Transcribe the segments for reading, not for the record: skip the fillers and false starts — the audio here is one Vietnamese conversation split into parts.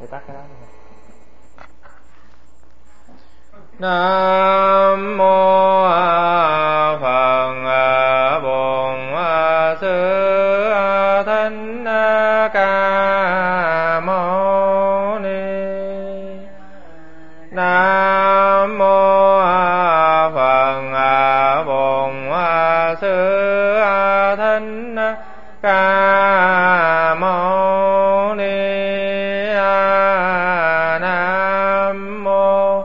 tắt cái đó. Nam mô Phật Bổn Sư Thích Ca Mâu Ni. Nam mô Phật Bổn Sư Thích Ca Mâu Ni. Nam mô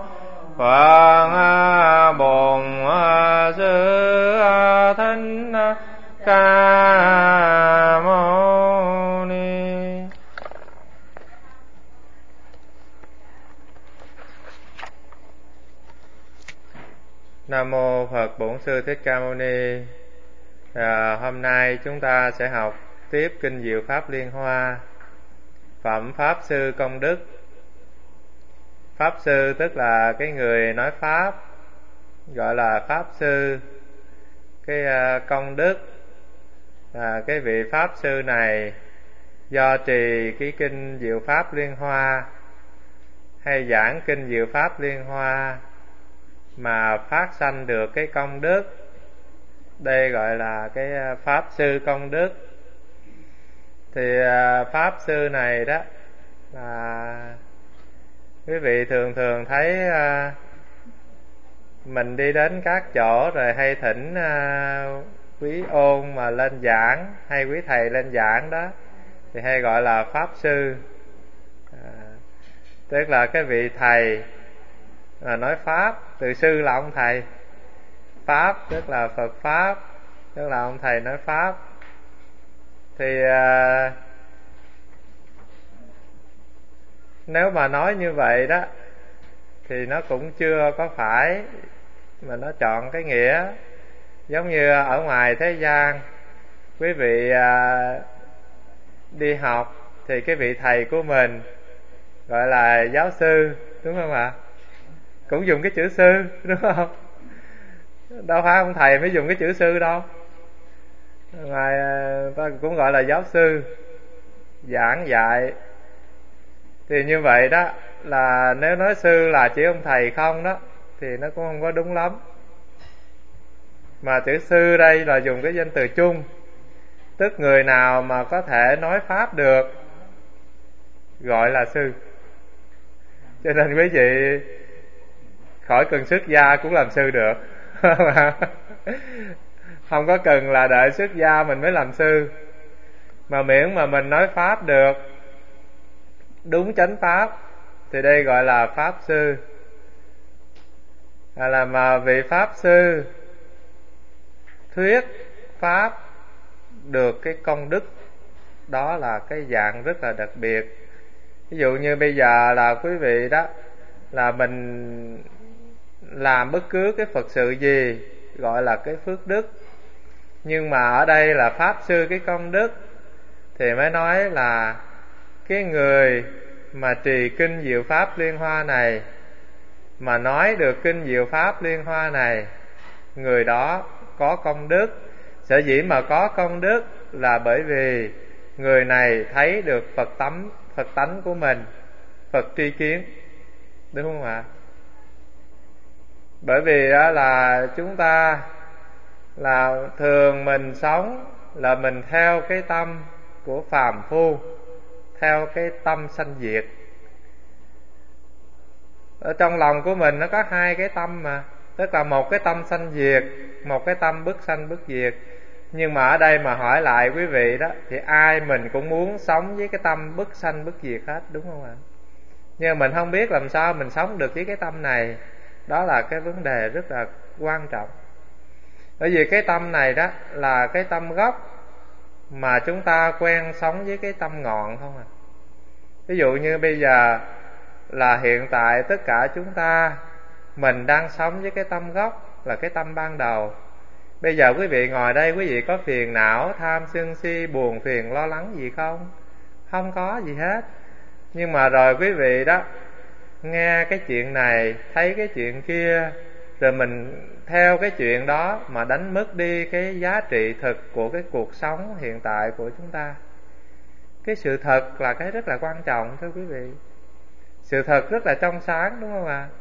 Phật Bổn Sư Thích Ca Mâu Ni. Nam mô Phật Bổn Sư Thích Ca Mâu Ni. Hôm nay chúng ta sẽ học tiếp Kinh Diệu Pháp Liên Hoa, Phẩm Pháp Sư Công Đức. Pháp Sư tức là cái người nói Pháp, gọi là Pháp Sư. Cái công đức là cái vị Pháp Sư này do trì cái Kinh Diệu Pháp Liên Hoa hay giảng Kinh Diệu Pháp Liên Hoa mà phát sanh được cái công đức. Đây gọi là cái Pháp Sư công đức. Thì Pháp Sư này đó là quý vị thường thường thấy mình đi đến các chỗ rồi hay thỉnh quý ôn mà lên giảng, hay quý thầy lên giảng đó thì hay gọi là Pháp Sư. Tức là cái vị thầy là nói Pháp, từ sư là ông thầy, Pháp tức là Phật Pháp, tức là ông thầy nói Pháp. Thì nếu mà nói như vậy đó thì nó cũng chưa có phải mà nó chọn cái nghĩa. Giống như ở ngoài thế gian, quý vị đi học thì cái vị thầy của mình gọi là giáo sư, đúng không ạ? Cũng dùng cái chữ sư, đúng không? Đâu phải ông thầy mới dùng cái chữ sư đâu. Ngoài ta cũng gọi là giáo sư, giảng dạy. Thì như vậy đó, là nếu nói sư là chỉ ông thầy không đó thì nó cũng không có đúng lắm. Mà chữ sư đây là dùng cái danh từ chung, tức người nào mà có thể nói Pháp được gọi là sư. Cho nên quý vị khỏi cần xuất gia cũng làm sư được. Không có cần là đợi xuất gia mình mới làm sư, mà miễn mà mình nói Pháp được đúng chánh Pháp thì đây gọi là Pháp Sư. Là mà vị Pháp Sư thuyết Pháp được cái công đức, đó là cái dạng rất là đặc biệt. Ví dụ như bây giờ là quý vị đó, là mình làm bất cứ cái Phật sự gì gọi là cái phước đức. Nhưng mà ở đây là Pháp Sư cái công đức thì mới nói là cái người mà trì Kinh Diệu Pháp Liên Hoa này, mà nói được Kinh Diệu Pháp Liên Hoa này, người đó có công đức. Sở dĩ mà có công đức là bởi vì người này thấy được Phật tánh của mình, Phật tri kiến, đúng không ạ? Bởi vì đó là chúng ta là thường mình sống là mình theo cái tâm của phàm phu, theo cái tâm sanh diệt. Ở trong lòng của mình nó có hai cái tâm mà, tức là một cái tâm sanh diệt, một cái tâm bất sanh bất diệt. Nhưng mà ở đây mà hỏi lại quý vị đó, thì ai mình cũng muốn sống với cái tâm bất sanh bất diệt hết, đúng không ạ? Nhưng mình không biết làm sao mình sống được với cái tâm này. Đó là cái vấn đề rất là quan trọng. Bởi vì cái tâm này đó là cái tâm gốc mà chúng ta quen sống với cái tâm ngọn không à. Ví dụ như bây giờ là hiện tại tất cả chúng ta, mình đang sống với cái tâm gốc là cái tâm ban đầu. Bây giờ quý vị ngồi đây, quý vị có phiền não, tham sân si, buồn phiền, lo lắng gì không? Không có gì hết. Nhưng mà rồi quý vị đó, nghe cái chuyện này, thấy cái chuyện kia, rồi mình theo cái chuyện đó mà đánh mất đi cái giá trị thực của cái cuộc sống hiện tại của chúng ta. Cái sự thật là cái rất là quan trọng thưa quý vị. Sự thật rất là trong sáng, đúng không ạ?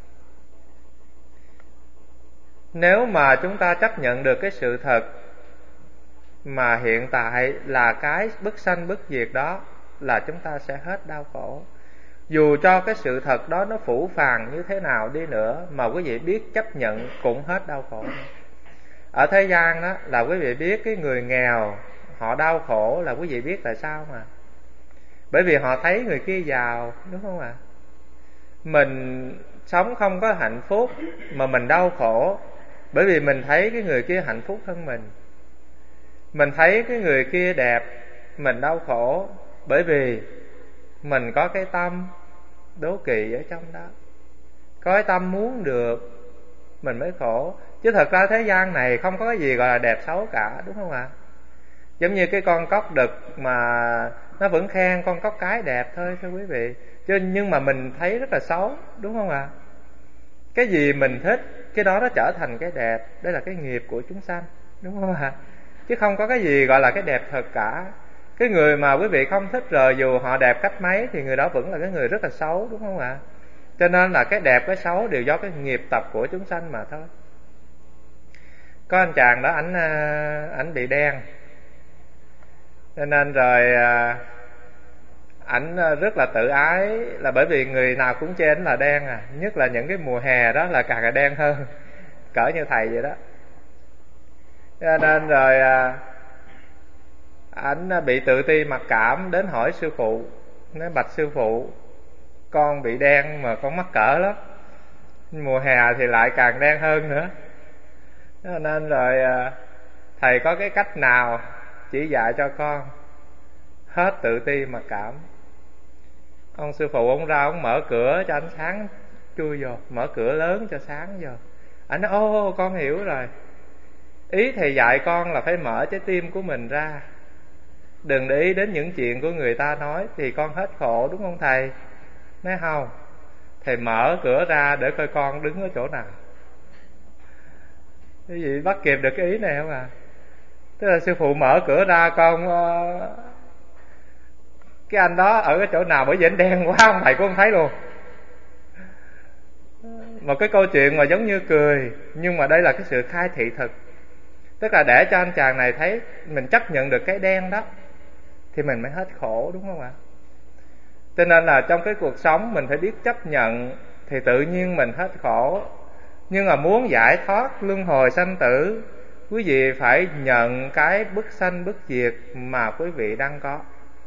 Nếu mà chúng ta chấp nhận được cái sự thật mà hiện tại là cái bất sanh bất diệt đó, là chúng ta sẽ hết đau khổ. Dù cho cái sự thật đó nó phũ phàng như thế nào đi nữa, mà quý vị biết chấp nhận cũng hết đau khổ. Ở thế gian đó là quý vị biết cái người nghèo họ đau khổ là quý vị biết tại sao mà. Bởi vì họ thấy người kia giàu, đúng không ạ? Mình sống không có hạnh phúc mà mình đau khổ, bởi vì mình thấy cái người kia hạnh phúc hơn mình. Mình thấy cái người kia đẹp, mình đau khổ bởi vì mình có cái tâm đố kỵ ở trong đó, có cái tâm muốn được, mình mới khổ. Chứ thật ra thế gian này không có cái gì gọi là đẹp xấu cả, đúng không ạ? Giống như cái con cóc đực mà nó vẫn khen con cóc cái đẹp thôi, thưa quý vị. Nhưng mà mình thấy rất là xấu, đúng không ạ? Cái gì mình thích, cái đó nó trở thành cái đẹp. Đây là cái nghiệp của chúng sanh, đúng không ạ? Chứ không có cái gì gọi là cái đẹp thật cả. Cái người mà quý vị không thích rồi, dù họ đẹp cách mấy thì người đó vẫn là cái người rất là xấu, đúng không ạ? Cho nên là cái đẹp cái xấu đều do cái nghiệp tập của chúng sanh mà thôi. Có anh chàng đó, ảnh bị đen, cho nên rồi ảnh rất là tự ái, là bởi vì người nào cũng chê ảnh là đen à, nhất là những cái mùa hè đó là càng là đen hơn, cỡ như thầy vậy đó. Cho nên rồi ảnh bị tự ti mặc cảm, đến hỏi sư phụ, nói bạch sư phụ, con bị đen mà con mắc cỡ lắm, mùa hè thì lại càng đen hơn nữa. Cho nên rồi thầy có cái cách nào chỉ dạy cho con hết tự ti mặc cảm. Ông sư phụ ông ra, ông mở cửa cho ánh sáng chui vô, mở cửa lớn cho sáng vô. Anh nói ô con hiểu rồi, ý thầy dạy con là phải mở trái tim của mình ra, đừng để ý đến những chuyện của người ta nói thì con hết khổ, đúng không thầy? Nói không, thầy mở cửa ra để coi con đứng ở chỗ nào. Quý vị bắt kịp được cái ý này không à? Tức là sư phụ mở cửa ra, con cái anh đó ở cái chỗ nào, bởi vì anh đen quá ông thầy cũng không thấy luôn. Một cái câu chuyện mà giống như cười, nhưng mà đây là cái sự khai thị thực. Tức là để cho anh chàng này thấy mình chấp nhận được cái đen đó thì mình mới hết khổ, đúng không ạ? Cho nên là trong cái cuộc sống mình phải biết chấp nhận thì tự nhiên mình hết khổ. Nhưng mà muốn giải thoát luân hồi sanh tử, quý vị phải nhận cái bất sanh bất diệt mà quý vị đang có.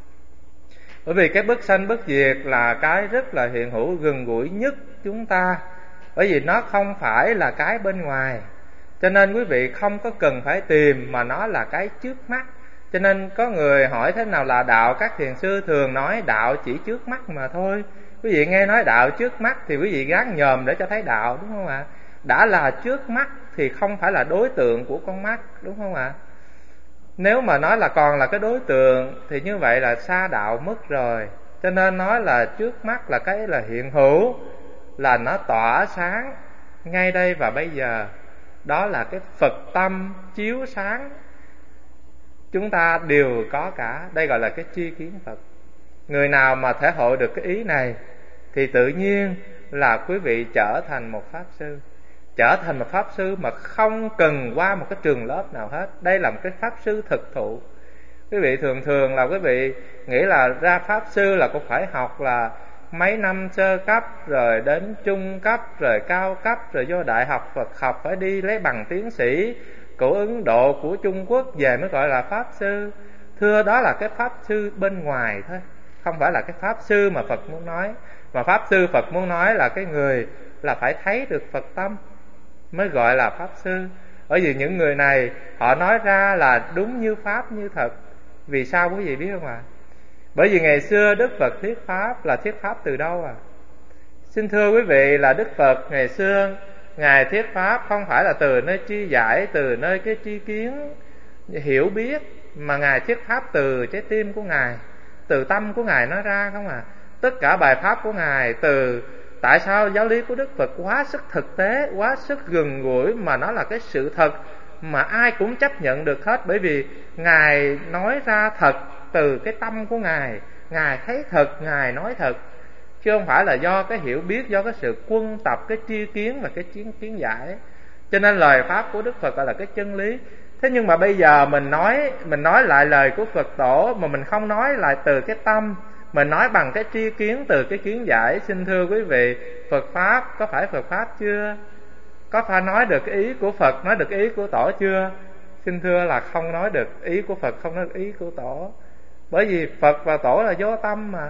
Bởi vì cái bất sanh bất diệt là cái rất là hiện hữu, gần gũi nhất chúng ta. Bởi vì nó không phải là cái bên ngoài, cho nên quý vị không có cần phải tìm, mà nó là cái trước mắt. Cho nên có người hỏi thế nào là đạo, các thiền sư thường nói đạo chỉ trước mắt mà thôi. Quý vị nghe nói đạo trước mắt thì quý vị gán nhòm để cho thấy đạo, đúng không ạ? Đã là trước mắt thì không phải là đối tượng của con mắt, đúng không ạ? Nếu mà nói là còn là cái đối tượng thì như vậy là xa đạo mất rồi. Cho nên nói là trước mắt là cái là hiện hữu, là nó tỏa sáng ngay đây và bây giờ. Đó là cái Phật tâm chiếu sáng, chúng ta đều có cả. Đây gọi là cái tri kiến Phật. Người nào mà thể hội được cái ý này thì tự nhiên là quý vị trở thành một pháp sư. Trở thành một pháp sư mà không cần qua một cái trường lớp nào hết. Đây là một cái pháp sư thực thụ. Quý vị thường là quý vị nghĩ là ra pháp sư là cũng phải học là mấy năm sơ cấp, rồi đến trung cấp, rồi cao cấp, rồi vô đại học Phật học phải đi lấy bằng tiến sĩ của Ấn Độ, của Trung Quốc về mới gọi là pháp sư. Thưa, đó là cái pháp sư bên ngoài thôi, không phải là cái pháp sư mà Phật muốn nói. Mà pháp sư Phật muốn nói là cái người là phải thấy được Phật tâm mới gọi là pháp sư. Bởi vì những người này họ nói ra là đúng như pháp như thật. Vì sao quý vị biết không ạ? Bởi vì ngày xưa Đức Phật thuyết pháp là thuyết pháp từ đâu à? Xin thưa quý vị là Đức Phật ngày xưa Ngài thuyết pháp không phải là từ nơi chi giải, từ nơi cái tri kiến hiểu biết, mà Ngài thuyết pháp từ trái tim của Ngài, từ tâm của Ngài nói ra không à. Tất cả bài pháp của Ngài từ tại sao giáo lý của Đức Phật quá sức thực tế, quá sức gần gũi, mà nó là cái sự thật mà ai cũng chấp nhận được hết. Bởi vì Ngài nói ra thật từ cái tâm của Ngài, Ngài thấy thật, Ngài nói thật. chứ không phải là do cái hiểu biết, do cái sự quân tập, cái tri kiến và cái kiến giải. Cho nên lời pháp của Đức Phật gọi là cái chân lý. Thế nhưng mà bây giờ mình nói lại lời của Phật tổ mà mình không nói lại từ cái tâm, mình nói bằng cái tri kiến từ cái kiến giải. Xin thưa quý vị, Phật pháp có phải Phật pháp chưa? Có phải nói được cái ý của Phật, nói được ý của tổ chưa? Xin thưa là không nói được ý của Phật, không nói được ý của tổ. Bởi vì Phật và tổ là vô tâm mà.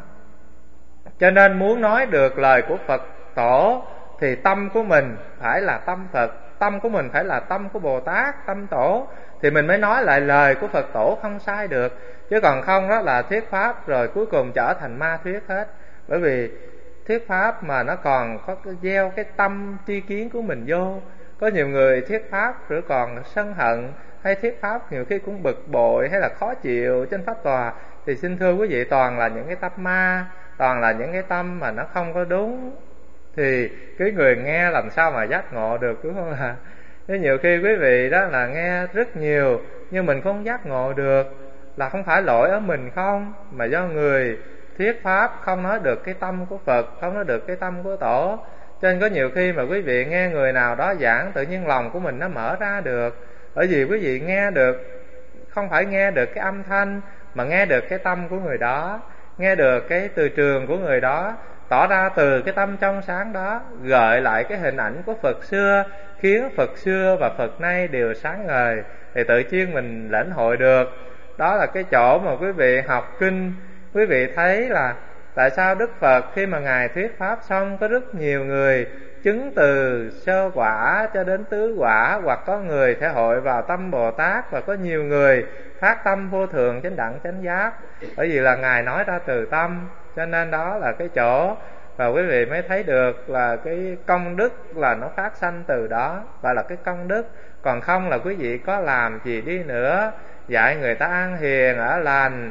Cho nên muốn nói được lời của Phật tổ thì tâm của mình phải là tâm Phật, tâm của mình phải là tâm của Bồ Tát, tâm tổ, thì mình mới nói lại lời của Phật tổ không sai được. Chứ còn không đó là thuyết pháp rồi cuối cùng trở thành ma thuyết hết. Bởi vì thuyết pháp mà nó còn có gieo cái tâm tri kiến của mình vô. Có nhiều người thuyết pháp rồi còn sân hận, hay thuyết pháp nhiều khi cũng bực bội hay là khó chịu trên pháp tòa. Thì xin thưa quý vị, toàn là những cái tâm ma, toàn là những cái tâm mà nó không có đúng. Thì cái người nghe làm sao mà giác ngộ được, đúng không ạ? Thế nhiều khi quý vị đó là nghe rất nhiều nhưng mình không giác ngộ được, là không phải lỗi ở mình không, mà do người thuyết pháp không nói được cái tâm của Phật, không nói được cái tâm của tổ. Cho nên có nhiều khi mà quý vị nghe người nào đó giảng, tự nhiên lòng của mình nó mở ra được. Bởi vì quý vị nghe được, không phải nghe được cái âm thanh, mà nghe được cái tâm của người đó, nghe được cái từ trường của người đó, tỏ ra từ cái tâm trong sáng đó, gợi lại cái hình ảnh của Phật xưa, khiến Phật xưa và Phật nay đều sáng ngời, thì tự nhiên mình lãnh hội được. Đó là cái chỗ mà quý vị học kinh, quý vị thấy là tại sao Đức Phật khi mà Ngài thuyết pháp xong, có rất nhiều người chứng từ sơ quả cho đến tứ quả, hoặc có người thể hội vào tâm Bồ Tát, và có nhiều người phát tâm vô thượng chánh đẳng chánh giác. Bởi vì là Ngài nói ra từ tâm. Cho nên đó là cái chỗ và quý vị mới thấy được là cái công đức là nó phát sanh từ đó, và là cái công đức. Còn không là quý vị có làm gì đi nữa, dạy người ta ăn hiền ở lành,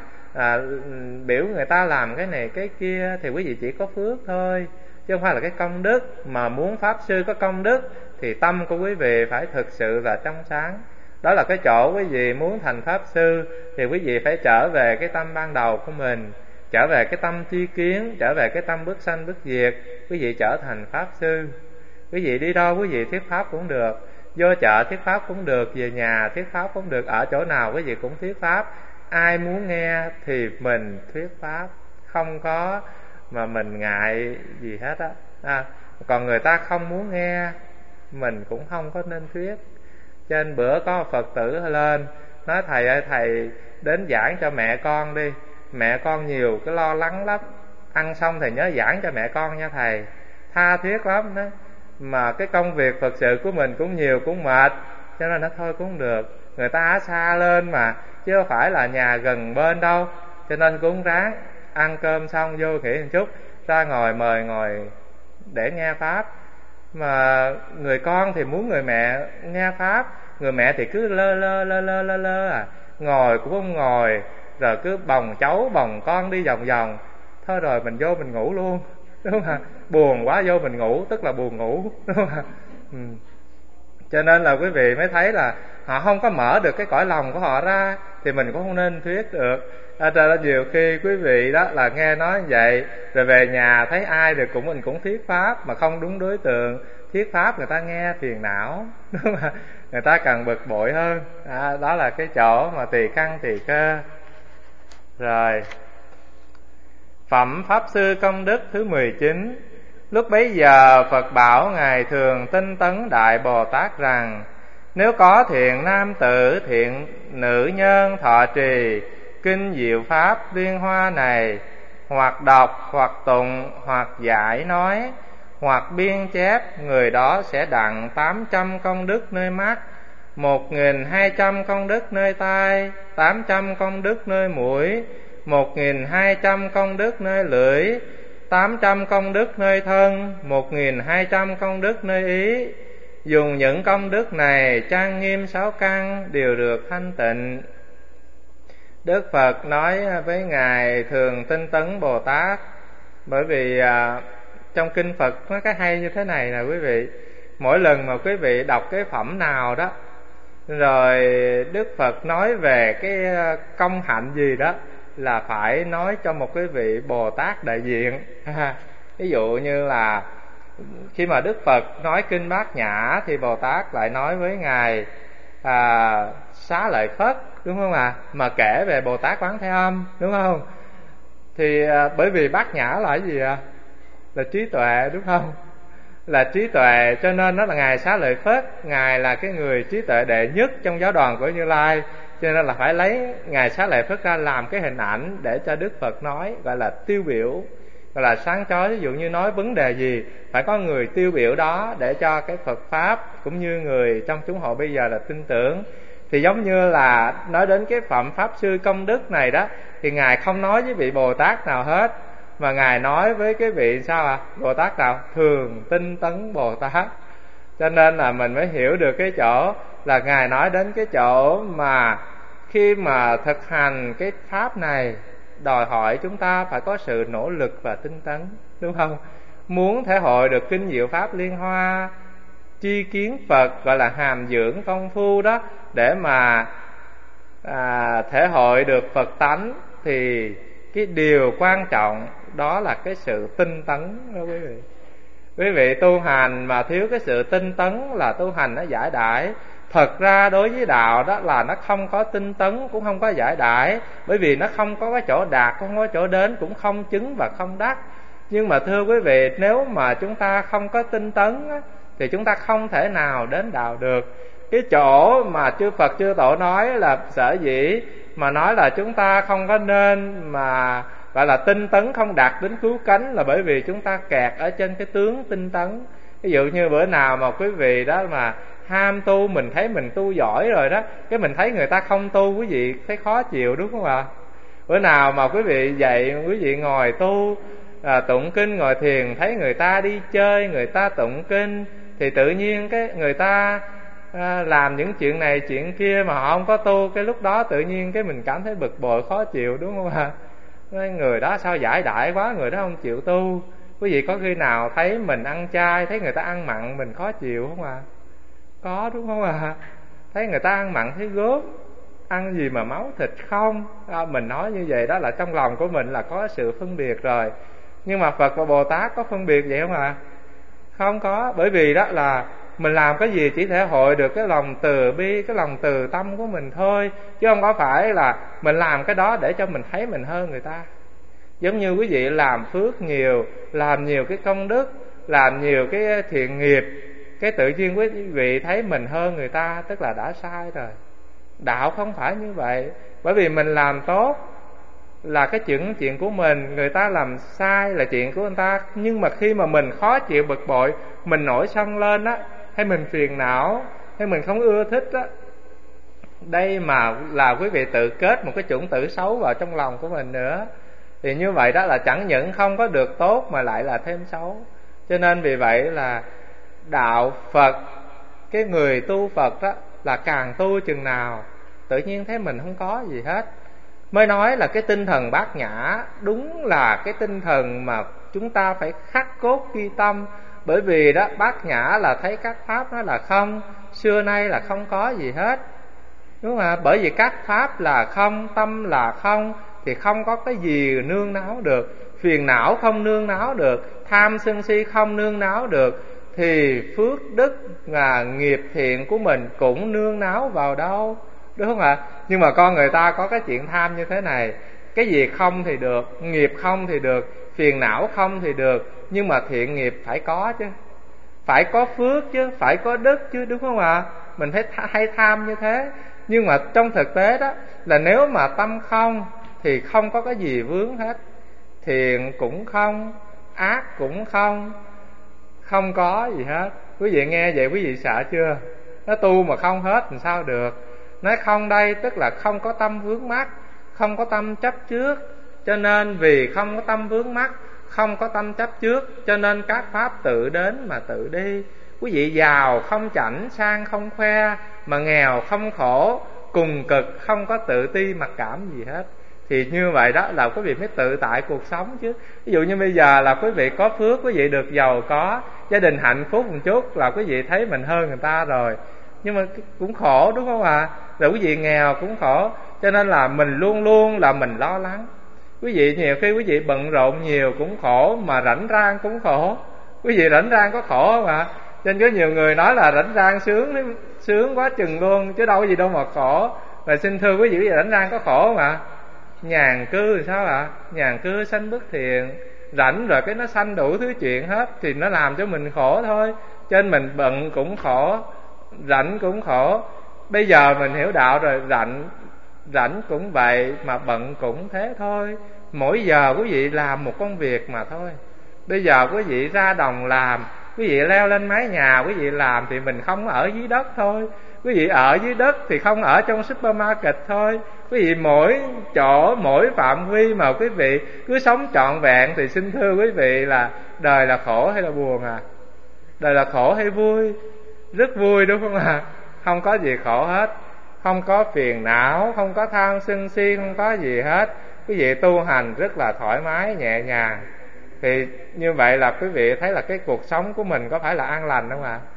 biểu người ta làm cái này cái kia, thì quý vị chỉ có phước thôi, chứ không phải là cái công đức. Mà muốn pháp sư có công đức thì tâm của quý vị phải thực sự là trong sáng. Đó là cái chỗ quý vị muốn thành pháp sư thì quý vị phải trở về cái tâm ban đầu của mình, trở về cái tâm tri kiến, trở về cái tâm bất sanh bất diệt, quý vị trở thành pháp sư. Quý vị đi đâu quý vị thuyết pháp cũng được, vô chợ thuyết pháp cũng được, về nhà thuyết pháp cũng được, ở chỗ nào quý vị cũng thuyết pháp. Ai muốn nghe thì mình thuyết pháp, không có mà mình ngại gì hết á. Còn người ta không muốn nghe, mình cũng không có nên thuyết. Trên bữa có Phật tử lên nói: thầy ơi, thầy đến giảng cho mẹ con đi, mẹ con nhiều cái lo lắng lắm, ăn xong thầy nhớ giảng cho mẹ con nha thầy. Tha thiết lắm đó, mà cái công việc Phật sự của mình cũng nhiều, cũng mệt, cho nên nó thôi cũng không được. Người ta ở xa lên mà, chứ không phải là nhà gần bên đâu, cho nên cũng ráng ăn cơm xong vô nghỉ một chút, ra ngồi mời ngồi để nghe pháp. Mà người con thì muốn người mẹ nghe pháp, người mẹ thì cứ lơ ngồi cũng không ngồi, rồi cứ bồng cháu bồng con đi vòng vòng. Thôi rồi mình vô mình ngủ luôn, đúng không? Buồn quá vô mình ngủ, tức là buồn ngủ, đúng không? Cho nên là quý vị mới thấy là họ không có mở được cái cõi lòng của họ ra, thì mình cũng không nên thuyết được. Cho nên nhiều khi quý vị đó là nghe nói như vậy, rồi về nhà thấy ai được cũng mình cũng thuyết pháp, mà không đúng đối tượng thuyết pháp, người ta nghe phiền não, đúng không? Người ta càng bực bội hơn. Đó là cái chỗ mà tỳ căn tỳ cơ. Rồi phẩm pháp sư công đức thứ 19. Lúc bấy giờ Phật bảo Ngài Thường Tinh Tấn Đại Bồ Tát rằng: nếu có thiện nam tử, thiện nữ nhân thọ trì kinh diệu pháp liên hoa này, hoặc đọc, hoặc tụng, hoặc giải nói, hoặc biên chép, người đó sẽ đặng 800 công đức nơi mắt, 1.200 công đức nơi tai, 800 công đức nơi mũi, 1.200 công đức nơi lưỡi, 800 công đức nơi thân, 1.200 công đức nơi ý. Dùng những công đức này trang nghiêm 6 căn, đều được thanh tịnh. Đức Phật nói với Ngài Thường Tinh Tấn Bồ Tát. Bởi vì trong kinh Phật có cái hay như thế này nè quý vị. Mỗi lần mà quý vị đọc cái phẩm nào đó, rồi Đức Phật nói về cái công hạnh gì đó, là phải nói cho một cái vị Bồ Tát đại diện. Ví dụ như là khi mà Đức Phật nói kinh Bát Nhã thì Bồ Tát lại nói với ngài Xá Lợi Phất, đúng không ạ? Mà kể về Bồ Tát Quán Thế Âm, đúng không? Thì bởi vì Bát Nhã là cái gì ạ? Là trí tuệ, đúng không? Là trí tuệ, cho nên nó là ngài Xá Lợi Phất, ngài là cái người trí tuệ đệ nhất trong giáo đoàn của Như Lai, cho nên là phải lấy ngài Xá Lợi Phất ra làm cái hình ảnh để cho Đức Phật nói, gọi là tiêu biểu, gọi là sáng chói. Ví dụ như nói vấn đề gì phải có người tiêu biểu đó để cho cái Phật pháp cũng như người trong chúng hội bây giờ là tin tưởng. Thì giống như là nói đến cái phẩm pháp sư công đức này đó, thì ngài không nói với vị Bồ Tát nào hết, mà ngài nói với cái vị sao ạ? Bồ Tát nào? Thường tinh tấn Bồ Tát. Cho nên là mình mới hiểu được cái chỗ là ngài nói đến cái chỗ mà khi mà thực hành cái pháp này đòi hỏi chúng ta phải có sự nỗ lực và tinh tấn, đúng không? Muốn thể hội được kinh diệu pháp liên hoa, chi kiến Phật, gọi là hàm dưỡng công phu đó, để mà thể hội được Phật tánh, thì cái điều quan trọng đó là cái sự tinh tấn đó quý vị. Quý vị tu hành mà thiếu cái sự tinh tấn là tu hành nó giải đãi. Thật ra đối với đạo đó là nó không có tinh tấn cũng không có giải đãi, bởi vì nó không có cái chỗ đạt, cũng không có chỗ đến, cũng không chứng và không đắc. Nhưng mà thưa quý vị, nếu mà chúng ta không có tinh tấn á, thì chúng ta không thể nào đến đạo được. Cái chỗ mà chư Phật chư Tổ nói là sở dĩ mà nói là chúng ta không có nên mà gọi là tinh tấn không đạt đến cứu cánh, là bởi vì chúng ta kẹt ở trên cái tướng tinh tấn. Ví dụ như bữa nào mà quý vị đó mà ham tu, mình thấy mình tu giỏi rồi đó, cái mình thấy người ta không tu, quý vị thấy khó chịu, đúng không ạ? Bữa nào mà quý vị dậy, quý vị ngồi tu tụng kinh ngồi thiền, thấy người ta đi chơi, người ta tụng kinh, thì tự nhiên cái người ta làm những chuyện này chuyện kia mà họ không có tu, cái lúc đó tự nhiên cái mình cảm thấy bực bội khó chịu, đúng không ạ? Người đó sao giải đãi quá, người đó không chịu tu. Quý vị có khi nào thấy mình ăn chay, thấy người ta ăn mặn mình khó chịu không ạ? Có, đúng không ạ? Thấy người ta ăn mặn thấy gớm, ăn gì mà máu thịt không? Mình nói như vậy đó là trong lòng của mình là có sự phân biệt rồi. Nhưng mà Phật và Bồ Tát có phân biệt vậy không ạ? Không có, bởi vì đó là mình làm cái gì chỉ thể hội được cái lòng từ bi, cái lòng từ tâm của mình thôi, chứ không có phải là mình làm cái đó để cho mình thấy mình hơn người ta. Giống như quý vị làm phước nhiều, làm nhiều cái công đức, làm nhiều cái thiện nghiệp, cái tự nhiên quý vị thấy mình hơn người ta, tức là đã sai rồi. Đạo không phải như vậy. Bởi vì mình làm tốt là cái chuyện của mình, người ta làm sai là chuyện của người ta. Nhưng mà khi mà mình khó chịu bực bội, mình nổi sân lên á, hay mình phiền não, hay mình không ưa thích á, đây mà là quý vị tự kết một cái chủng tử xấu vào trong lòng của mình nữa. Thì như vậy đó là chẳng những không có được tốt mà lại là thêm xấu. Cho nên vì vậy là đạo Phật, cái người tu Phật đó là càng tu chừng nào tự nhiên thấy mình không có gì hết, mới nói là cái tinh thần Bát Nhã đúng là cái tinh thần mà chúng ta phải khắc cốt ghi tâm. Bởi vì đó Bát Nhã là thấy các pháp nó là không, xưa nay là không có gì hết, đúng không ạ? Bởi vì các pháp là không, tâm là không, thì không có cái gì nương náu được. Phiền não không nương náu được, tham sân si không nương náu được, thì phước đức và nghiệp thiện của mình cũng nương náu vào đâu, đúng không ạ? Nhưng mà con người ta có cái chuyện tham như thế này, cái gì không thì được, nghiệp không thì được, phiền não không thì được, nhưng mà thiện nghiệp phải có chứ, phải có phước chứ, phải có đức chứ, đúng không ạ? Mình thấy hay tham như thế. Nhưng mà trong thực tế đó là nếu mà tâm không thì không có cái gì vướng hết. Thiện cũng không, ác cũng không, không có gì hết. Quý vị nghe vậy quý vị sợ chưa? Nó tu mà không hết thì sao được? Nói không đây tức là không có tâm vướng mắc, không có tâm chấp trước. Cho nên vì không có tâm vướng mắc, không có tâm chấp trước, cho nên các pháp tự đến mà tự đi. Quý vị giàu không chảnh, sang không khoe, mà nghèo không khổ, cùng cực không có tự ti mặc cảm gì hết. Thì như vậy đó là quý vị mới tự tại cuộc sống chứ. Ví dụ như bây giờ là quý vị có phước, quý vị được giàu có, gia đình hạnh phúc một chút là quý vị thấy mình hơn người ta rồi. Nhưng mà cũng khổ, đúng không ạ? Rồi quý vị nghèo cũng khổ. Cho nên là mình luôn luôn là mình lo lắng. Quý vị nhiều khi quý vị bận rộn nhiều cũng khổ, mà rảnh rang cũng khổ. Quý vị rảnh rang có khổ không ạ? Cho nên có nhiều người nói là rảnh rang sướng quá chừng luôn, chứ đâu có gì đâu mà khổ. Và xin thưa quý vị rảnh rang có khổ không ạ? Nhàn cư thì sao ạ? Nhàn cư sanh bất thiện. Rảnh rồi cái nó sanh đủ thứ chuyện hết, thì nó làm cho mình khổ thôi. Cho nên mình bận cũng khổ, rảnh cũng khổ. Bây giờ mình hiểu đạo rồi, rảnh cũng vậy, mà bận cũng thế thôi. Mỗi giờ quý vị làm một công việc mà thôi. Bây giờ quý vị ra đồng làm, quý vị leo lên mái nhà quý vị làm, thì mình không ở dưới đất thôi. Quý vị ở dưới đất thì không ở trong supermarket thôi. Quý vị mỗi chỗ, mỗi phạm vi mà quý vị cứ sống trọn vẹn, thì xin thưa quý vị là đời là khổ hay là buồn à? Đời là khổ hay vui? Rất vui đúng không ạ? Không có gì khổ hết, không có phiền não, không có tham sân si, không có gì hết. Quý vị tu hành rất là thoải mái, nhẹ nhàng. Thì như vậy là quý vị thấy là cái cuộc sống của mình có phải là an lành không ạ?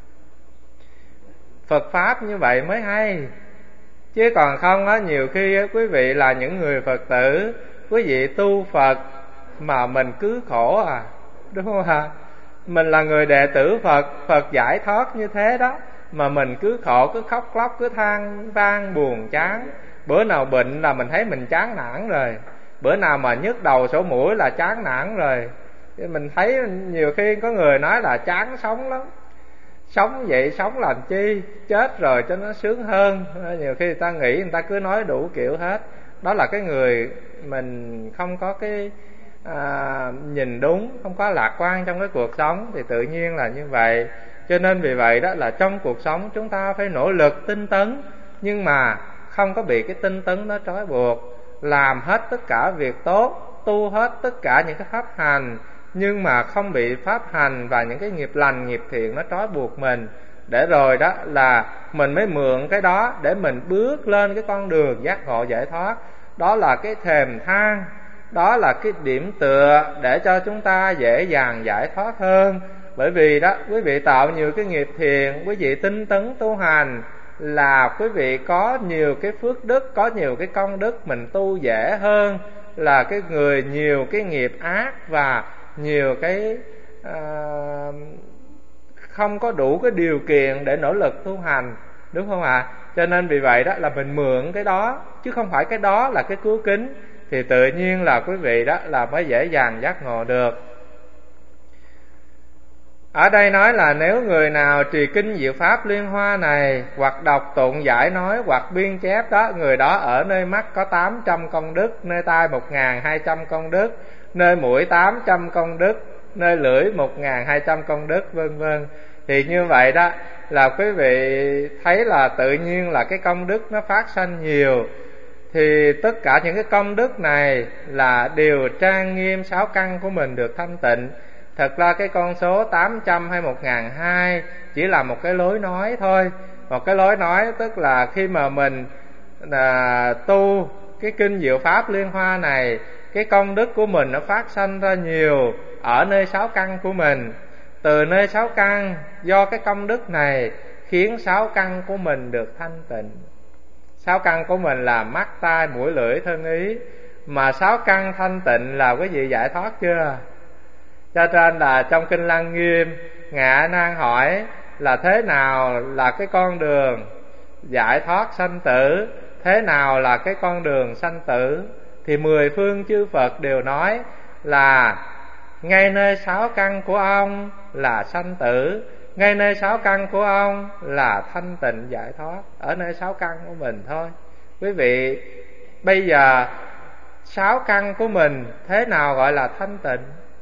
Phật Pháp như vậy mới hay. Chứ còn không á, nhiều khi á, quý vị là những người Phật tử, quý vị tu Phật mà mình cứ khổ à, đúng không ạ? Mình là người đệ tử Phật, Phật giải thoát như thế đó, mà mình cứ khổ, cứ khóc lóc, cứ than van buồn chán. Bữa nào bệnh là mình thấy mình chán nản rồi, bữa nào mà nhức đầu sổ mũi là chán nản rồi. Mình thấy nhiều khi có người nói là chán sống lắm. Sống vậy sống làm chi, chết rồi cho nó sướng hơn. Nhiều khi người ta nghĩ, người ta cứ nói đủ kiểu hết. Đó là cái người mình không có cái nhìn đúng, không có lạc quan trong cái cuộc sống, thì tự nhiên là như vậy. Cho nên vì vậy đó là trong cuộc sống chúng ta phải nỗ lực tinh tấn, nhưng mà không có bị cái tinh tấn đó trói buộc. Làm hết tất cả việc tốt, tu hết tất cả những cái pháp hành, nhưng mà không bị pháp hành và những cái nghiệp lành, nghiệp thiện nó trói buộc mình. Để rồi đó là mình mới mượn cái đó để mình bước lên cái con đường giác ngộ giải thoát. Đó là cái thềm thang, đó là cái điểm tựa để cho chúng ta dễ dàng giải thoát hơn. Bởi vì đó quý vị tạo nhiều cái nghiệp thiện, quý vị tinh tấn tu hành, là quý vị có nhiều cái phước đức, có nhiều cái công đức, mình tu dễ hơn là cái người nhiều cái nghiệp ác và nhiều cái không có đủ cái điều kiện để nỗ lực tu hành, đúng không ạ? Cho nên vì vậy đó là mình mượn cái đó, chứ không phải cái đó là cái cứu kính, thì tự nhiên là quý vị đó là mới dễ dàng giác ngộ được. Ở đây nói là nếu người nào trì kinh diệu pháp liên hoa này, hoặc đọc tụng giải nói, hoặc biên chép đó, người đó ở nơi mắt có 800 công đức, nơi tai 1200 công đức, nơi mũi 800 công đức, nơi lưỡi 1200 công đức, vân vân. Thì như vậy đó là quý vị thấy là tự nhiên là cái công đức nó phát sanh nhiều. Thì tất cả những cái công đức này là đều trang nghiêm sáu căn của mình được thanh tịnh. Thật ra cái con số 800 hay 1200 chỉ là một cái lối nói thôi. Một cái lối nói tức là khi mà mình tu cái kinh diệu pháp liên hoa này, cái công đức của mình nó phát sanh ra nhiều ở nơi sáu căn của mình. Từ nơi sáu căn, do cái công đức này khiến sáu căn của mình được thanh tịnh. Sáu căn của mình là mắt, tai, mũi, lưỡi, thân, ý. Mà sáu căn thanh tịnh là quý vị giải thoát chưa? Cho nên là trong Kinh Lăng Nghiêm, Ngài A Nan hỏi là thế nào là cái con đường giải thoát sanh tử, thế nào là cái con đường sanh tử, thì 10 phương chư Phật đều nói là ngay nơi sáu căn của ông là sanh tử, ngay nơi sáu căn của ông là thanh tịnh giải thoát. Ở nơi sáu căn của mình thôi. Quý vị, bây giờ sáu căn của mình thế nào gọi là thanh tịnh?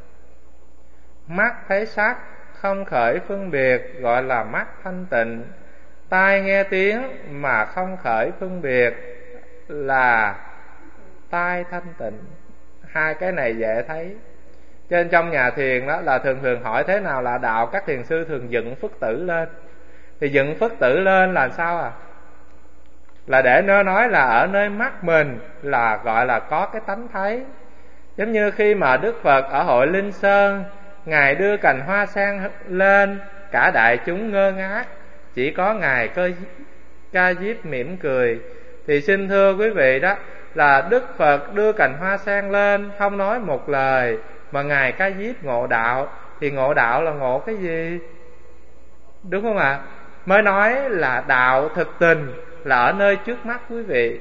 Mắt thấy sắc không khởi phân biệt gọi là mắt thanh tịnh. Tai nghe tiếng mà không khởi phân biệt là tai thanh tịnh. Hai cái này dễ thấy. Trên trong nhà thiền đó là thường hỏi thế nào là đạo, các thiền sư thường dựng Phất Tử lên. Thì dựng Phất Tử lên là sao à? Là để nó nói là ở nơi mắt mình là gọi là có cái tánh thấy. Giống như khi mà Đức Phật ở hội Linh Sơn, Ngài đưa cành hoa sen lên, cả đại chúng ngơ ngác, chỉ có Ngài Ca Diếp mỉm cười. Thì xin thưa quý vị đó, là Đức Phật đưa cành hoa sen lên, không nói một lời, mà Ngài Ca Diếp ngộ đạo. Thì ngộ đạo là ngộ cái gì? Đúng không ạ? Mới nói là đạo thực tình là ở nơi trước mắt quý vị.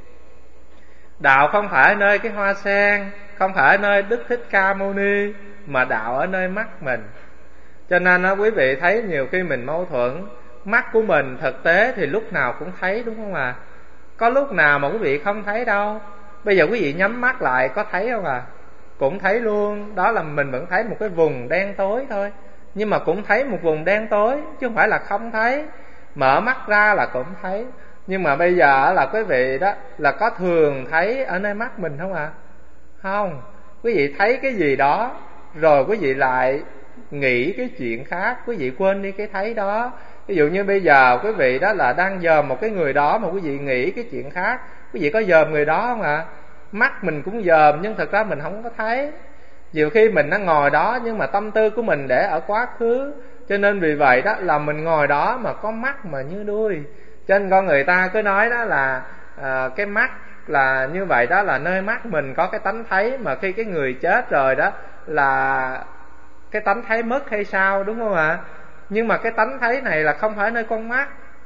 Đạo không phải ở nơi cái hoa sen, không phải ở nơi Đức Thích Ca Mâu Ni, mà đạo ở nơi mắt mình. Cho nên quý vị thấy nhiều khi mình mâu thuẫn. Mắt của mình thực tế thì lúc nào cũng thấy, đúng không ạ? Có lúc nào mà quý vị không thấy đâu. Bây giờ quý vị nhắm mắt lại có thấy không ạ? Cũng thấy luôn. Đó là mình vẫn thấy một cái vùng đen tối thôi, nhưng mà cũng thấy một vùng đen tối, chứ không phải là không thấy. Mở mắt ra là cũng thấy. Nhưng mà bây giờ là quý vị đó là có thường thấy ở nơi mắt mình không ạ? Không. Quý vị thấy cái gì đó rồi quý vị lại nghĩ cái chuyện khác, quý vị quên đi cái thấy đó. Ví dụ như bây giờ quý vị đó là đang dòm một cái người đó mà quý vị nghĩ cái chuyện khác, quý vị có dòm người đó không ạ? Mắt mình cũng dòm nhưng thật ra mình không có thấy. Nhiều khi mình đang ngồi đó nhưng mà tâm tư của mình để ở quá khứ. Cho nên vì vậy đó là mình ngồi đó mà có mắt mà như đuôi. Cho nên con người ta cứ nói đó là cái mắt là như vậy, đó là nơi mắt mình có cái tánh thấy. Mà khi cái người chết rồi đó là cái tánh thấy mất hay sao, đúng không ạ? Nhưng mà cái tánh thấy này là không phải nơi con mắt.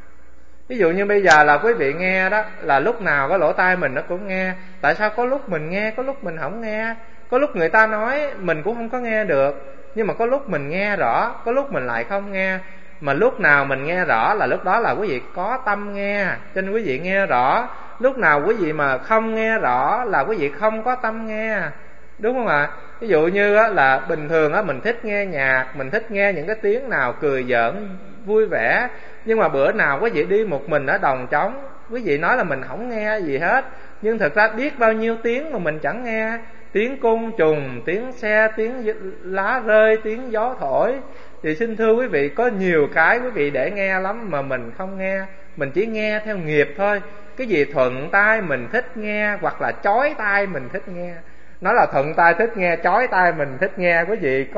Ví dụ như bây giờ là quý vị nghe đó, là lúc nào cái lỗ tai mình nó cũng nghe. Tại sao có lúc mình nghe, có lúc mình không nghe? Có lúc người ta nói mình cũng không có nghe được, nhưng mà có lúc mình nghe rõ, có lúc mình lại không nghe. Mà lúc nào mình nghe rõ là lúc đó là quý vị có tâm nghe, cho nên quý vị nghe rõ. Lúc nào quý vị mà không nghe rõ là quý vị không có tâm nghe, đúng không ạ? Ví dụ như là bình thường mình thích nghe nhạc, mình thích nghe những cái tiếng nào cười giỡn vui vẻ. Nhưng mà bữa nào quý vị đi một mình ở đồng trống, quý vị nói là mình không nghe gì hết, nhưng thực ra biết bao nhiêu tiếng mà mình chẳng nghe. Tiếng côn trùng, tiếng xe, tiếng lá rơi, tiếng gió thổi. Thì xin thưa quý vị, có nhiều cái quý vị để nghe lắm mà mình không nghe. Mình chỉ nghe theo nghiệp thôi. Cái gì thuận tai mình thích nghe, hoặc là chói tai mình thích nghe. Nói là thuận tai thích nghe, chói tai mình thích nghe. Quý vị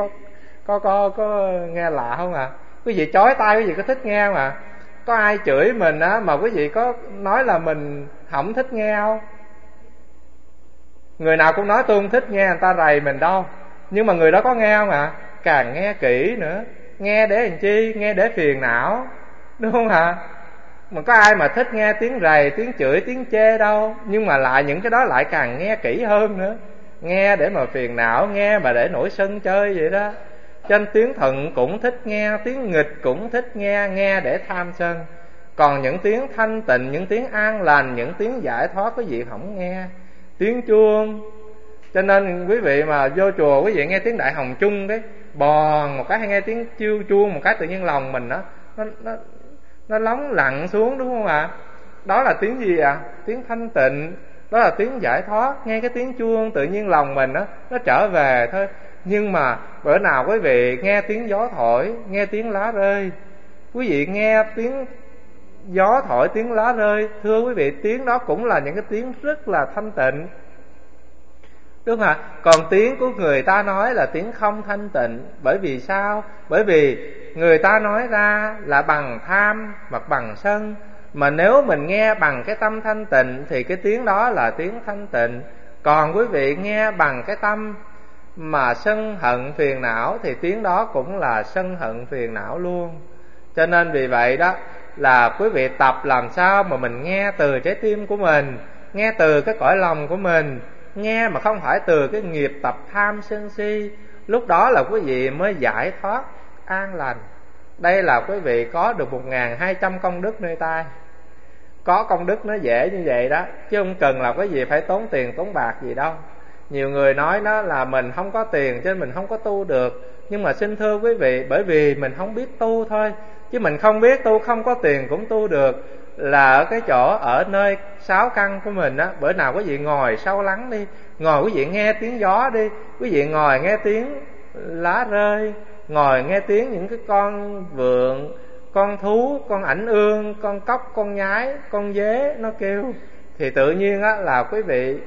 có nghe lạ không ạ? Quý vị chói tai quý vị có thích nghe không ạ? Có ai chửi mình mà quý vị có nói là mình không thích nghe không? Người nào cũng nói tôi không thích nghe người ta rầy mình đâu. Nhưng mà người đó có nghe không ạ? Càng nghe kỹ nữa. Nghe để làm chi? Nghe để phiền não, đúng không ạ? Mà có ai mà thích nghe tiếng rầy, tiếng chửi, tiếng chê đâu. Nhưng mà lại những cái đó lại càng nghe kỹ hơn nữa. Nghe để mà phiền não, nghe mà để nổi sân chơi vậy đó. Cho nên tiếng thuận cũng thích nghe, tiếng nghịch cũng thích nghe, nghe để tham sân. Còn những tiếng thanh tịnh, những tiếng an lành, những tiếng giải thoát quý vị không nghe. Tiếng chuông. Cho nên quý vị mà vô chùa quý vị nghe tiếng Đại Hồng Chung đấy, bòn một cái hay nghe tiếng chiêu chuông một cái, tự nhiên lòng mình nó lóng lặng xuống, đúng không ạ? Đó là tiếng gì ạ? Tiếng thanh tịnh, đó là tiếng giải thoát. Nghe cái tiếng chuông tự nhiên lòng mình nó trở về thôi. Nhưng mà bữa nào quý vị nghe tiếng gió thổi, nghe tiếng lá rơi, quý vị nghe tiếng gió thổi, tiếng lá rơi, thưa quý vị, tiếng đó cũng là những cái tiếng rất là thanh tịnh, đúng không ạ? Còn tiếng của người ta nói là tiếng không thanh tịnh. Bởi vì sao? Bởi vì người ta nói ra là bằng tham hoặc bằng sân. Mà nếu mình nghe bằng cái tâm thanh tịnh thì cái tiếng đó là tiếng thanh tịnh. Còn quý vị nghe bằng cái tâm mà sân hận phiền não thì tiếng đó cũng là sân hận phiền não luôn. Cho nên vì vậy đó là quý vị tập làm sao mà mình nghe từ trái tim của mình, nghe từ cái cõi lòng của mình, nghe mà không phải từ cái nghiệp tập tham sân si. Lúc đó là quý vị mới giải thoát an lành. Đây là quý vị có được 1.200 công đức nơi tay. Có công đức nó dễ như vậy đó, chứ không cần là cái gì phải tốn tiền tốn bạc gì đâu. Nhiều người nói đó là mình không có tiền cho nên mình không có tu được. Nhưng mà xin thưa quý vị, bởi vì mình không biết tu thôi. Chứ mình không biết tu, không có tiền cũng tu được. Là ở cái chỗ, ở nơi sáu căn của mình á. Bữa nào quý vị ngồi sâu lắng đi, ngồi quý vị nghe tiếng gió đi, quý vị ngồi nghe tiếng lá rơi, ngồi nghe tiếng những cái con vượn, con thú, con ảnh ương, con cóc, con nhái, con dế nó kêu, thì tự nhiên á là quý vị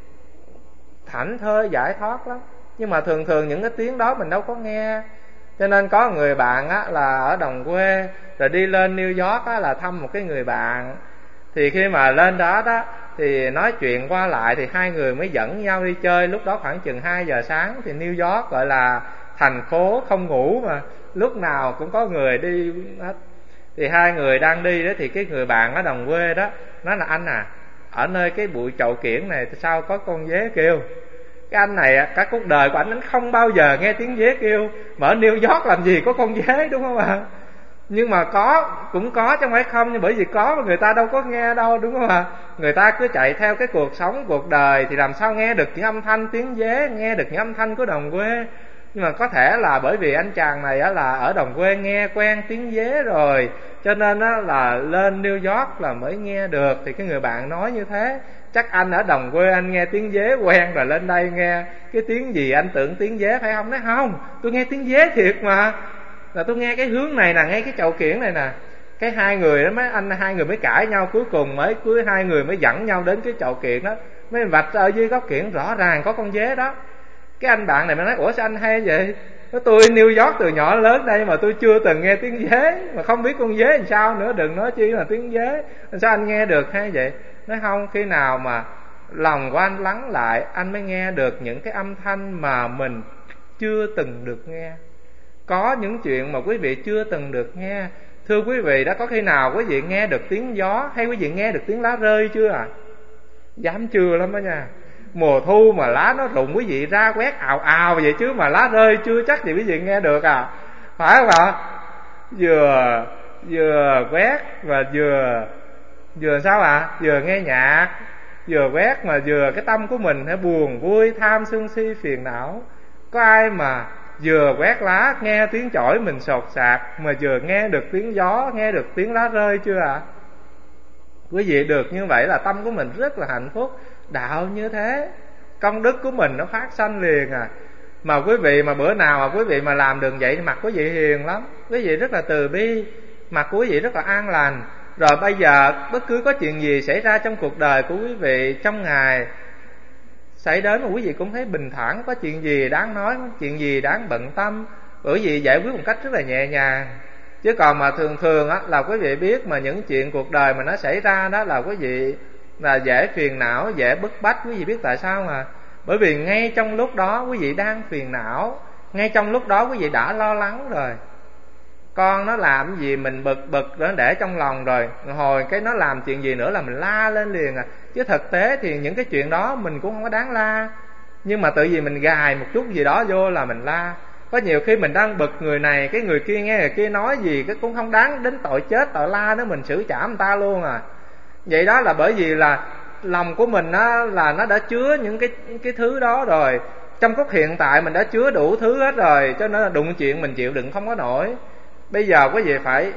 thảnh thơi giải thoát lắm. Nhưng mà thường thường những cái tiếng đó mình đâu có nghe. Cho nên có người bạn á là ở đồng quê, rồi đi lên New York á là thăm một cái người bạn. Thì khi mà lên đó đó thì nói chuyện qua lại thì hai người mới dẫn nhau đi chơi. Lúc đó khoảng chừng 2 giờ sáng thì New York gọi là thành phố không ngủ mà, lúc nào cũng có người đi hết. Thì hai người đang đi đó thì cái người bạn ở đồng quê đó nói là anh à, ở nơi cái bụi chậu kiển này sao có con dế kêu. Cái anh này cả cuộc đời của anh không bao giờ nghe tiếng dế kêu, mà ở New York làm gì có con dế, đúng không ạ? Nhưng mà cũng có chứ không phải không, nhưng bởi vì có mà người ta đâu có nghe đâu, đúng không ạ? Người ta cứ chạy theo cái cuộc sống cuộc đời thì làm sao nghe được những âm thanh tiếng dế, nghe được những âm thanh của đồng quê. Nhưng mà có thể là bởi vì anh chàng này là ở đồng quê nghe quen tiếng dế rồi, cho nên là lên New York là mới nghe được. Thì cái người bạn nói như thế, chắc anh ở đồng quê anh nghe tiếng dế quen rồi, lên đây nghe cái tiếng gì anh tưởng tiếng dế phải không? Nói không, tôi nghe tiếng dế thiệt mà, là tôi nghe cái hướng này nè, nghe cái chậu kiển này nè. Cái hai người đó hai người mới cãi nhau, cuối hai người mới dẫn nhau đến cái chậu kiển đó, mới vạch ở dưới góc kiển rõ ràng có con dế đó. Cái anh bạn này mới nói ủa sao anh hay vậy? Nói tôi New York từ nhỏ lớn đây mà tôi chưa từng nghe tiếng dế, mà không biết con dế làm sao nữa, đừng nói chi là tiếng dế. Sao anh nghe được hay vậy? Nói không, khi nào mà lòng của anh lắng lại, anh mới nghe được những cái âm thanh mà mình chưa từng được nghe. Có những chuyện mà quý vị chưa từng được nghe. Thưa quý vị, đã có khi nào quý vị nghe được tiếng gió, hay quý vị nghe được tiếng lá rơi chưa à? Dám chưa lắm đó nha. Mùa thu mà lá nó rụng, quý vị ra quét ào ào vậy chứ mà lá rơi chưa chắc gì quý vị nghe được à, phải không ạ? Vừa quét và vừa sao ạ? Vừa nghe nhạc, vừa quét mà vừa cái tâm của mình buồn vui, tham sân si phiền não. Có ai mà vừa quét lá nghe tiếng chổi mình sột sạt, mà vừa nghe được tiếng gió, nghe được tiếng lá rơi chưa ạ? Quý vị được như vậy là tâm của mình rất là hạnh phúc. Đạo như thế, công đức của mình nó phát sanh liền à. Mà quý vị mà bữa nào mà quý vị mà làm được vậy thì mặt quý vị hiền lắm, quý vị rất là từ bi, mặt của quý vị rất là an lành. Rồi bây giờ bất cứ có chuyện gì xảy ra trong cuộc đời của quý vị trong ngày xảy đến mà quý vị cũng thấy bình thản, có chuyện gì đáng nói, chuyện gì đáng bận tâm, bởi vì giải quyết một cách rất là nhẹ nhàng. Chứ còn mà thường là quý vị biết mà những chuyện cuộc đời mà nó xảy ra đó là quý vị là dễ phiền não, dễ bức bách. Quý vị biết tại sao mà? Bởi vì ngay trong lúc đó quý vị đang phiền não, ngay trong lúc đó quý vị đã lo lắng rồi. Con nó làm gì mình bực nó để trong lòng rồi, hồi cái nó làm chuyện gì nữa là mình la lên liền à. Chứ thực tế thì những cái chuyện đó mình cũng không có đáng la, nhưng mà tự vì mình gài một chút gì đó vô là mình la. Có nhiều khi mình đang bực người này, cái người kia nghe người kia nói gì cái cũng không đáng đến tội chết tội la nữa, mình xử trả người ta luôn à. Vậy đó là bởi vì là lòng của mình là nó đã chứa những cái thứ đó rồi. Trong phút hiện tại mình đã chứa đủ thứ hết rồi, cho nên là đụng chuyện mình chịu đựng không có nổi. Bây giờ quý vị phải,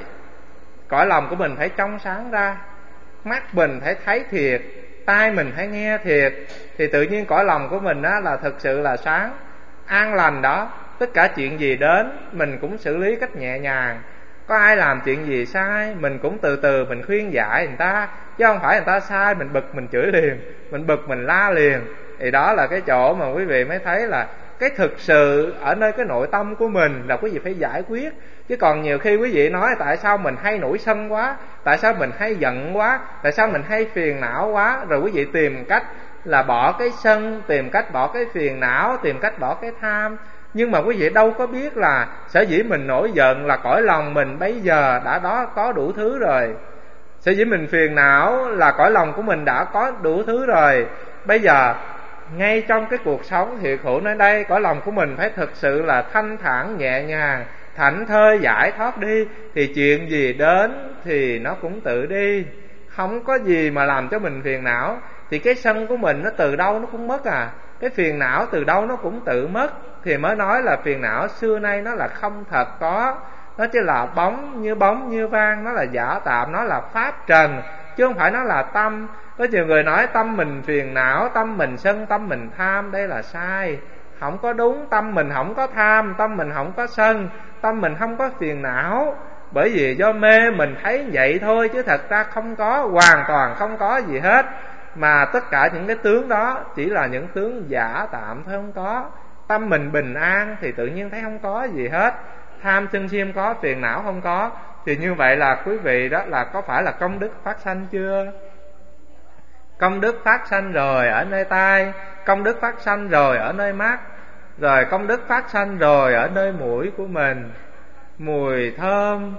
cõi lòng của mình phải trong sáng ra, mắt mình phải thấy thiệt, tai mình phải nghe thiệt, thì tự nhiên cõi lòng của mình là thực sự là sáng, an lành đó. Tất cả chuyện gì đến mình cũng xử lý cách nhẹ nhàng. Có ai làm chuyện gì sai mình cũng từ từ mình khuyên giải người ta, chứ không phải người ta sai mình bực mình chửi liền, mình bực mình la liền. Thì đó là cái chỗ mà quý vị mới thấy là cái thực sự ở nơi cái nội tâm của mình là quý vị phải giải quyết. Chứ còn nhiều khi quý vị nói tại sao mình hay nổi sân quá, tại sao mình hay giận quá, tại sao mình hay phiền não quá, rồi quý vị tìm cách là bỏ cái sân, tìm cách bỏ cái phiền não, tìm cách bỏ cái tham. Nhưng mà quý vị đâu có biết là sở dĩ mình nổi giận là cõi lòng mình bây giờ đã đó có đủ thứ rồi. Sở dĩ mình phiền não là cõi lòng của mình đã có đủ thứ rồi. Bây giờ ngay trong cái cuộc sống hiện hữu nơi đây, cõi lòng của mình phải thực sự là thanh thản nhẹ nhàng, thảnh thơi giải thoát đi, thì chuyện gì đến thì nó cũng tự đi, không có gì mà làm cho mình phiền não. Thì cái sân của mình nó từ đâu nó cũng mất à, cái phiền não từ đâu nó cũng tự mất. Thì mới nói là phiền não xưa nay nó là không thật có, nó chỉ là bóng như vang, nó là giả tạm, nó là pháp trần, chứ không phải nó là tâm. Có nhiều người nói tâm mình phiền não, tâm mình sân, tâm mình tham, đây là sai, không có đúng. Tâm mình không có tham, tâm mình không có sân, tâm mình không có phiền não. Bởi vì do mê mình thấy vậy thôi, chứ thật ra không có, hoàn toàn không có gì hết. Mà tất cả những cái tướng đó chỉ là những tướng giả tạm thôi, không có. Tâm mình bình an thì tự nhiên thấy không có gì hết. Tham sân si không có, phiền não không có. Thì như vậy là quý vị đó là có phải là công đức phát sanh chưa? Công đức phát sanh rồi ở nơi tai, công đức phát sanh rồi ở nơi mắt, rồi công đức phát sanh rồi ở nơi mũi của mình. Mùi thơm,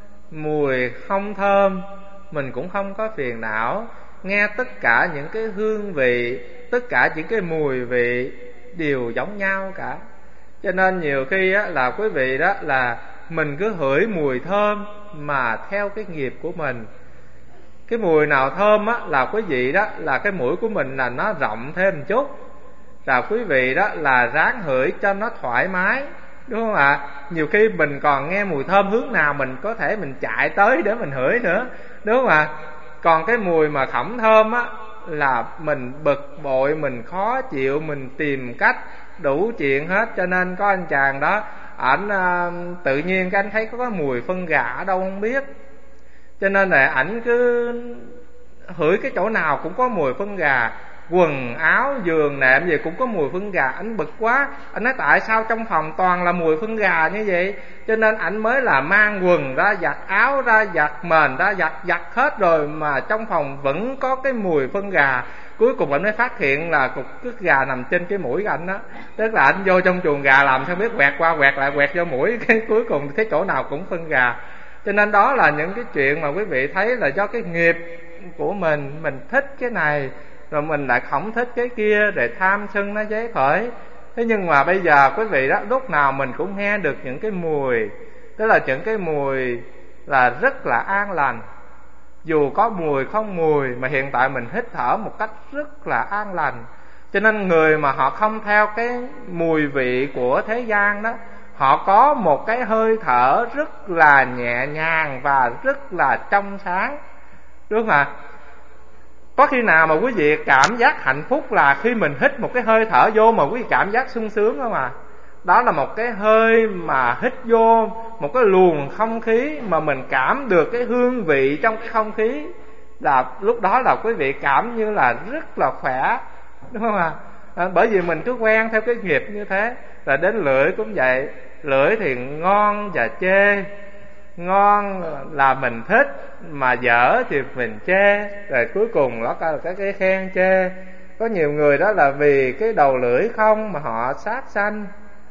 mùi không thơm mình cũng không có phiền não. Nghe tất cả những cái hương vị, tất cả những cái mùi vị đều giống nhau cả. Cho nên nhiều khi á, là quý vị đó là mình cứ hửi mùi thơm mà theo cái nghiệp của mình. Cái mùi nào thơm á, là quý vị đó là cái mũi của mình là nó rộng thêm một chút, là quý vị đó là ráng hửi cho nó thoải mái, đúng không ạ? Nhiều khi mình còn nghe mùi thơm hướng nào mình có thể mình chạy tới để mình hửi nữa, đúng không ạ? Còn cái mùi mà khổng thơm á là mình bực bội, mình khó chịu, mình tìm cách đủ chuyện hết. Cho nên có anh chàng đó, ảnh tự nhiên cái anh thấy có mùi phân gà ở đâu không biết, cho nên là ảnh cứ hửi cái chỗ nào cũng có mùi phân gà, quần áo giường nệm gì cũng có mùi phân gà. Ảnh bực quá, ảnh nói tại sao trong phòng toàn là mùi phân gà như vậy. Cho nên ảnh mới là mang quần ra giặt, áo ra giặt, mền ra giặt hết rồi mà trong phòng vẫn có cái mùi phân gà. Cuối cùng ảnh mới phát hiện là cục cứt gà nằm trên cái mũi ảnh đó. Tức là ảnh vô trong chuồng gà làm sao biết quẹt qua quẹt lại quẹt vô mũi, cái cuối cùng thấy chỗ nào cũng phân gà. Cho nên đó là những cái chuyện mà quý vị thấy là do cái nghiệp của mình thích cái này rồi mình lại không thích cái kia, để tham sân nó dấy khởi. Thế nhưng mà bây giờ quý vị đó, lúc nào mình cũng nghe được những cái mùi, tức là những cái mùi là rất là an lành. Dù có mùi không mùi mà hiện tại mình hít thở một cách rất là an lành. Cho nên người mà họ không theo cái mùi vị của thế gian đó, họ có một cái hơi thở rất là nhẹ nhàng và rất là trong sáng, đúng không ạ? Có khi nào mà quý vị cảm giác hạnh phúc là khi mình hít một cái hơi thở vô mà quý vị cảm giác sung sướng không à? Đó là một cái hơi mà hít vô một cái luồng không khí mà mình cảm được cái hương vị trong cái không khí, là lúc đó là quý vị cảm như là rất là khỏe, đúng không ạ? Bởi vì mình cứ quen theo cái nghiệp như thế. Rồi đến lưỡi cũng vậy, lưỡi thì ngon và chê. Ngon là mình thích, mà dở thì mình chê, rồi cuối cùng nó có cái khen chê. Có nhiều người đó là vì cái đầu lưỡi không mà họ sát sanh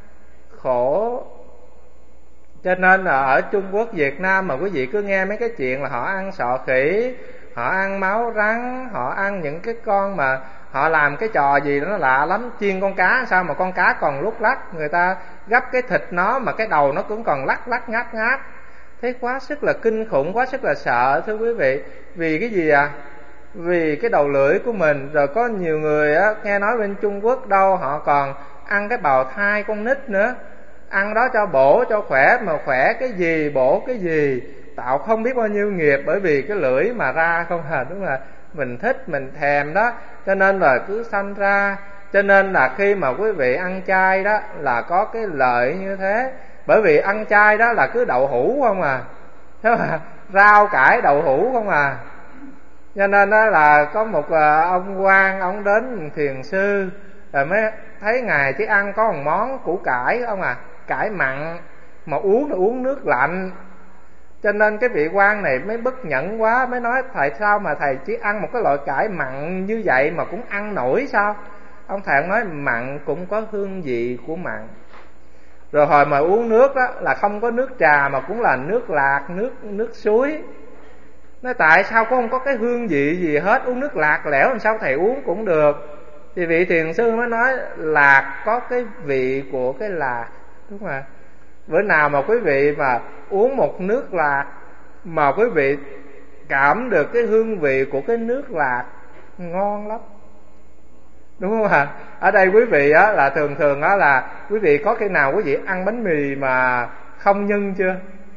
khổ. Cho nên là ở Trung Quốc, Việt Nam mà quý vị cứ nghe mấy cái chuyện là họ ăn sọ khỉ, họ ăn máu rắn, họ ăn những cái con mà họ làm cái trò gì đó nó lạ lắm. Chiên con cá sao mà con cá còn lúc lắc, người ta gắp cái thịt nó mà cái đầu nó cũng còn lắc lắc ngáp ngáp. Thấy quá sức là kinh khủng, quá sức là sợ, thưa quý vị. Vì cái gì à? Vì cái đầu lưỡi của mình. Rồi có nhiều người á, nghe nói bên Trung Quốc đâu họ còn ăn cái bào thai con nít nữa. Ăn đó cho bổ cho khỏe, mà khỏe cái gì bổ cái gì, tạo không biết bao nhiêu nghiệp. Bởi vì cái lưỡi mà ra không hả, đúng là mình thích mình thèm đó, cho nên là cứ sanh ra. Cho nên là khi mà quý vị ăn chay đó là có cái lợi như thế. Bởi vì ăn chay đó là cứ đậu hũ không à, thế mà rau cải đậu hũ không à. Cho nên đó là có một ông quan, ông đến thiền sư rồi mới thấy ngài chỉ ăn có một món củ cải không à, cải mặn, mà uống là uống nước lạnh. Cho nên cái vị quan này mới bất nhẫn quá, mới nói thầy sao mà thầy chỉ ăn một cái loại cải mặn như vậy mà cũng ăn nổi sao? Ông thầy nói mặn cũng có hương vị của mặn. Rồi hồi mà uống nước đó là không có nước trà mà cũng là nước lạc, nước suối. Nói tại sao cũng không có cái hương vị gì hết, uống nước lạc lẽo làm sao thầy uống cũng được. Thì vị thiền sư mới nói lạc có cái vị của cái lạc, đúng không ạ? Bữa nào mà quý vị mà uống một nước lạc mà quý vị cảm được cái hương vị của cái nước lạc, ngon lắm, đúng không ạ? Ở đây quý vị á, là thường á, là quý vị có khi nào quý vị ăn bánh mì mà không nhân chưa?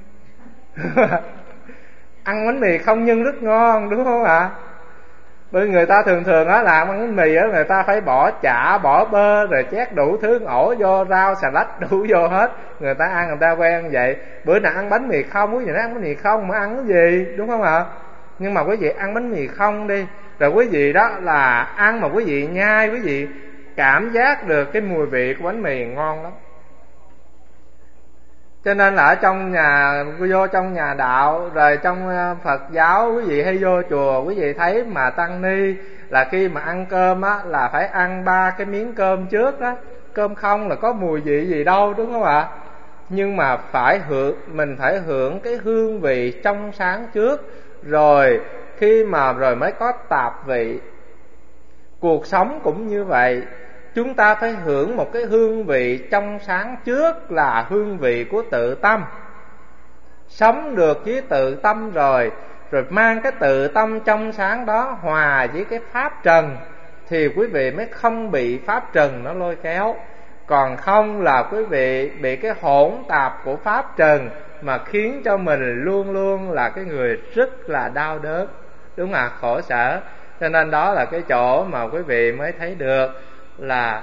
Ăn bánh mì không nhân rất ngon, đúng không ạ? Bởi người ta thường á làm ăn bánh mì á, người ta phải bỏ chả, bỏ bơ, rồi chét đủ thứ ổ vô, rau xà lách đủ vô hết. Người ta ăn, người ta quen vậy. Bữa nào ăn bánh mì không, quý vị nói ăn bánh mì không mà ăn cái gì, đúng không ạ? Nhưng mà quý vị ăn bánh mì không đi, rồi quý vị đó là ăn mà quý vị nhai, quý vị cảm giác được cái mùi vị của bánh mì ngon lắm. Cho nên là ở trong nhà, vô trong nhà đạo rồi trong Phật giáo, quý vị hay vô chùa, quý vị thấy mà tăng ni là khi mà ăn cơm á là phải ăn 3 cái miếng cơm trước đó. Cơm không là có mùi vị gì đâu, đúng không ạ? Nhưng mà mình phải hưởng cái hương vị trong sáng trước, rồi khi mà rồi mới có tạp vị. Cuộc sống cũng như vậy, chúng ta phải hưởng một cái hương vị trong sáng trước là hương vị của tự tâm. Sống được với tự tâm rồi mang cái tự tâm trong sáng đó hòa với cái pháp trần, thì quý vị mới không bị pháp trần nó lôi kéo. Còn không là quý vị bị cái hỗn tạp của pháp trần mà khiến cho mình luôn luôn là cái người rất là đau đớn, đúng không ạ? Khổ sở. Cho nên đó là cái chỗ mà quý vị mới thấy được là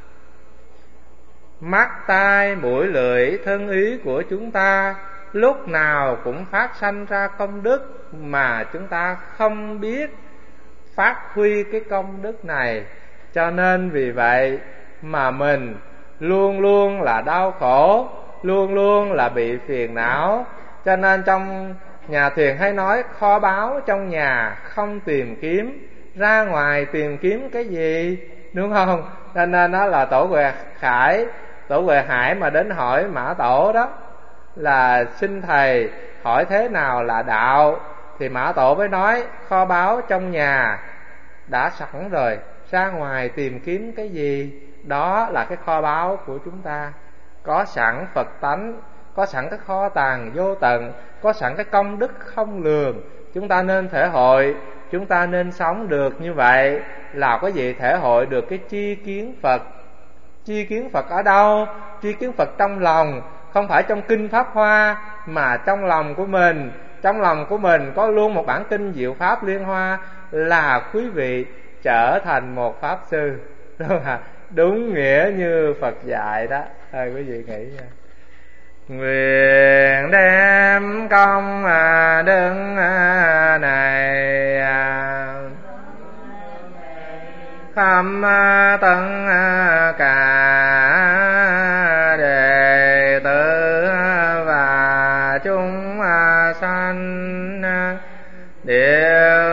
mắt, tai, mũi, lưỡi, thân ý của chúng ta lúc nào cũng phát sanh ra công đức, mà chúng ta không biết phát huy cái công đức này. Cho nên vì vậy mà mình luôn luôn là đau khổ, luôn luôn là bị phiền não. Cho nên trong nhà thiền hay nói kho báu trong nhà không tìm kiếm, ra ngoài tìm kiếm cái gì, đúng không? Cho nên đó là Tổ Huệ Hải mà đến hỏi Mã Tổ đó là xin thầy hỏi thế nào là đạo, thì Mã Tổ mới nói kho báu trong nhà đã sẵn rồi, ra ngoài tìm kiếm cái gì. Đó là cái kho báu của chúng ta, có sẵn Phật tánh, có sẵn cái kho tàng vô tận, có sẵn cái công đức không lường. Chúng ta nên thể hội, chúng ta nên sống được như vậy là có gì thể hội được cái tri kiến Phật. Tri kiến Phật ở đâu? Tri kiến Phật trong lòng, không phải trong kinh Pháp Hoa, mà trong lòng của mình. Trong lòng của mình có luôn một bản kinh Diệu Pháp Liên Hoa, là quý vị trở thành một Pháp Sư, đúng không ạ? Đúng nghĩa như Phật dạy đó. Thôi quý vị nghĩ nha. Nguyện đem công đức này khắp tất cả đệ tử và chúng sanh đều